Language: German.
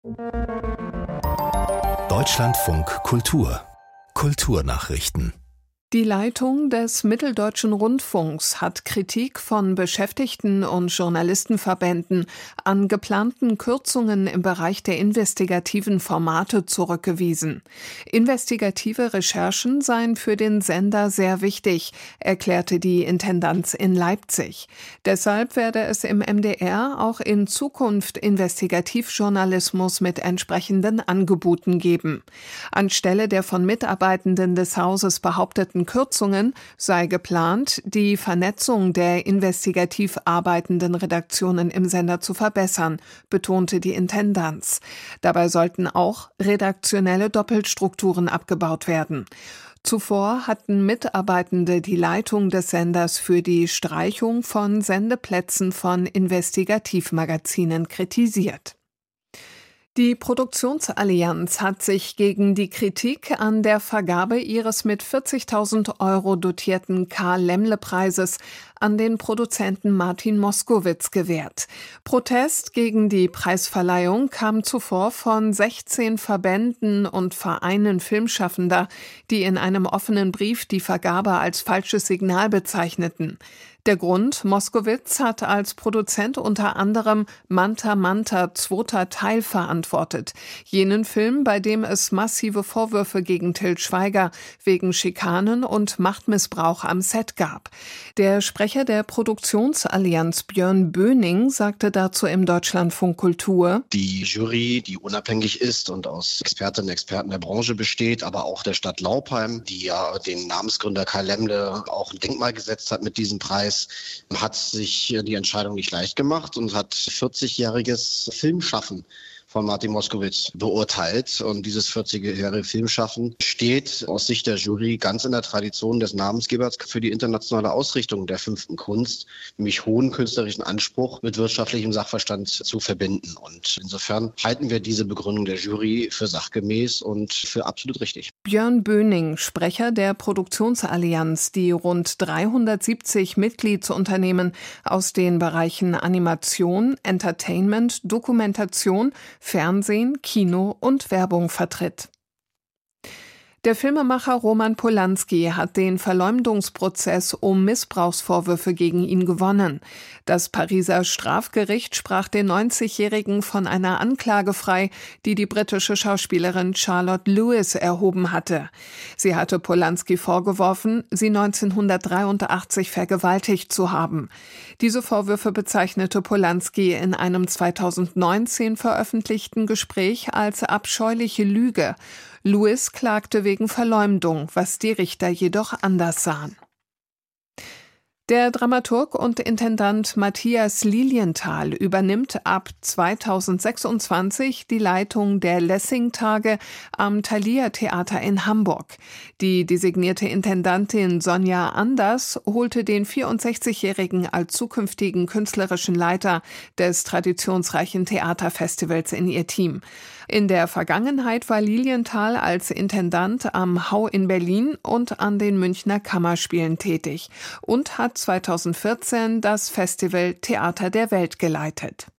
Deutschlandfunk Kultur Kulturnachrichten. Die Leitung des Mitteldeutschen Rundfunks hat Kritik von Beschäftigten und Journalistenverbänden an geplanten Kürzungen im Bereich der investigativen Formate zurückgewiesen. Investigative Recherchen seien für den Sender sehr wichtig, erklärte die Intendanz in Leipzig. Deshalb werde es im MDR auch in Zukunft Investigativjournalismus mit entsprechenden Angeboten geben. Anstelle der von Mitarbeitenden des Hauses behaupteten Kürzungen sei geplant, die Vernetzung der investigativ arbeitenden Redaktionen im Sender zu verbessern, betonte die Intendanz. Dabei sollten auch redaktionelle Doppelstrukturen abgebaut werden. Zuvor hatten Mitarbeitende die Leitung des Senders für die Streichung von Sendeplätzen von Investigativmagazinen kritisiert. Die Produktionsallianz hat sich gegen die Kritik an der Vergabe ihres mit 40.000 € dotierten Karl-Laemmle-Preises an den Produzenten Martin Moskowitz gewehrt. Protest gegen die Preisverleihung kam zuvor von 16 Verbänden und Vereinen Filmschaffender, die in einem offenen Brief die Vergabe als falsches Signal bezeichneten. Der Grund: Moskowitz hat als Produzent unter anderem Manta Manta zweiter Teil verantwortet. Jenen Film, bei dem es massive Vorwürfe gegen Til Schweiger wegen Schikanen und Machtmissbrauch am Set gab. Der Sprecher der Produktionsallianz Björn Böning sagte dazu im Deutschlandfunk Kultur: Die Jury, die unabhängig ist und aus Expertinnen und Experten der Branche besteht, aber auch der Stadt Laupheim, die ja den Namensgründer Karl Laemmle auch ein Denkmal gesetzt hat mit diesem Preis, hat sich die Entscheidung nicht leicht gemacht und hat 40-jähriges Filmschaffen von Martin Moskowitz beurteilt. Und dieses 40-jährige Filmschaffen steht aus Sicht der Jury ganz in der Tradition des Namensgebers für die internationale Ausrichtung der 5. Kunst, nämlich hohen künstlerischen Anspruch mit wirtschaftlichem Sachverstand zu verbinden. Und insofern halten wir diese Begründung der Jury für sachgemäß und für absolut richtig. Björn Böning, Sprecher der Produktionsallianz, die rund 370 Mitgliedsunternehmen aus den Bereichen Animation, Entertainment, Dokumentation, Fernsehen, Kino und Werbung vertritt. Der Filmemacher Roman Polanski hat den Verleumdungsprozess um Missbrauchsvorwürfe gegen ihn gewonnen. Das Pariser Strafgericht sprach den 90-Jährigen von einer Anklage frei, die die britische Schauspielerin Charlotte Lewis erhoben hatte. Sie hatte Polanski vorgeworfen, sie 1983 vergewaltigt zu haben. Diese Vorwürfe bezeichnete Polanski in einem 2019 veröffentlichten Gespräch als abscheuliche Lüge. Lewis klagte wegen Verleumdung, was die Richter jedoch anders sahen. Der Dramaturg und Intendant Matthias Lilienthal übernimmt ab 2026 die Leitung der Lessing-Tage am Thalia Theater in Hamburg. Die designierte Intendantin Sonja Anders holte den 64-Jährigen als zukünftigen künstlerischen Leiter des traditionsreichen Theaterfestivals in ihr Team. In der Vergangenheit war Lilienthal als Intendant am Hau in Berlin und an den Münchner Kammerspielen tätig und hat 2014 das Festival Theater der Welt geleitet.